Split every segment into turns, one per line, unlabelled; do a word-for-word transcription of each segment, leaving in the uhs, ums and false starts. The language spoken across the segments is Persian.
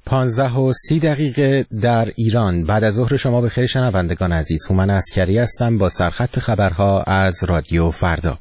پانزده و سی دقیقه در ایران. بعد از ظهر شما بخیر شنوندگان عزیز. هومن عسکری هستم با سرخط خبرها از رادیو فردا.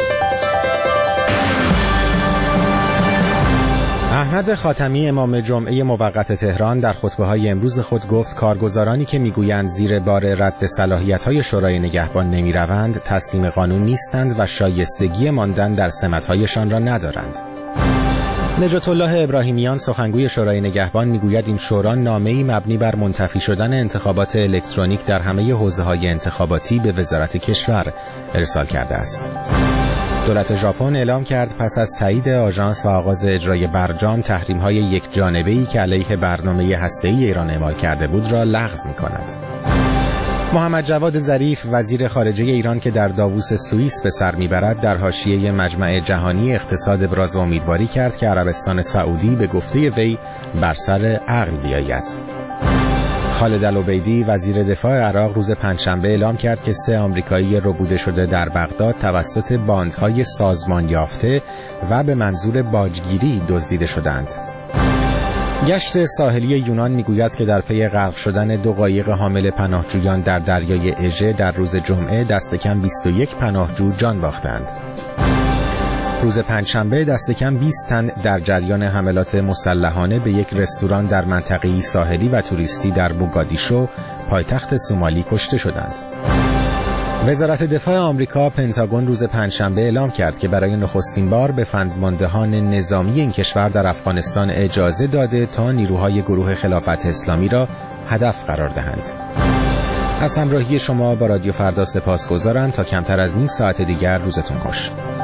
احمد خاتمی امام جمعه موقت تهران در خطبه‌های امروز خود گفت کارگزارانی که میگویند زیر بار رد صلاحیت‌های شورای نگهبان نمی‌روند تسلیم قانون نیستند و شایستگی ماندن در سمت‌هایشان را ندارند. نجات الله ابراهیمیان سخنگوی شورای نگهبان میگوید این شورا نامه‌ای مبنی بر منتفی شدن انتخابات الکترونیک در همه حوزه‌های انتخاباتی به وزارت کشور ارسال کرده است. دولت ژاپن اعلام کرد پس از تایید آژانس و آغاز اجرای برجام تحریم‌های یک جانبه‌ای که علیه برنامه هسته‌ای ایران اعمال کرده بود را لغو می‌کند. محمد جواد ظریف وزیر خارجه ایران که در داووس سوئیس به سر میبرد در حاشیه مجمع جهانی اقتصاد ابراز امیدواری کرد که عربستان سعودی به گفته وی بر سر عقل بیاید. خالد العبیدی وزیر دفاع عراق روز پنجشنبه اعلام کرد که سه آمریکایی ربوده شده در بغداد توسط باندهای سازمان یافته و به منظور باجگیری دزدیده شدند. گشت ساحلی یونان میگوید که در پی غرق شدن دو قایق حامل پناهجویان در دریای اژه در روز جمعه دست کم بیست و یک پناهجو جان باختند. روز پنجشنبه دست کم بیست تن در جریان حملات مسلحانه به یک رستوران در منطقه‌ای ساحلی و توریستی در موگادیشو پایتخت سومالی کشته شدند. وزارت دفاع آمریکا پنتاگون روز پنجشنبه اعلام کرد که برای نخستین بار به فندماندهان نظامی این کشور در افغانستان اجازه داده تا نیروهای گروه خلافت اسلامی را هدف قرار دهند. از همراهی شما با رادیو فردا سپاسگزارم. تا کمتر از نیم ساعت دیگر روزتون خوش.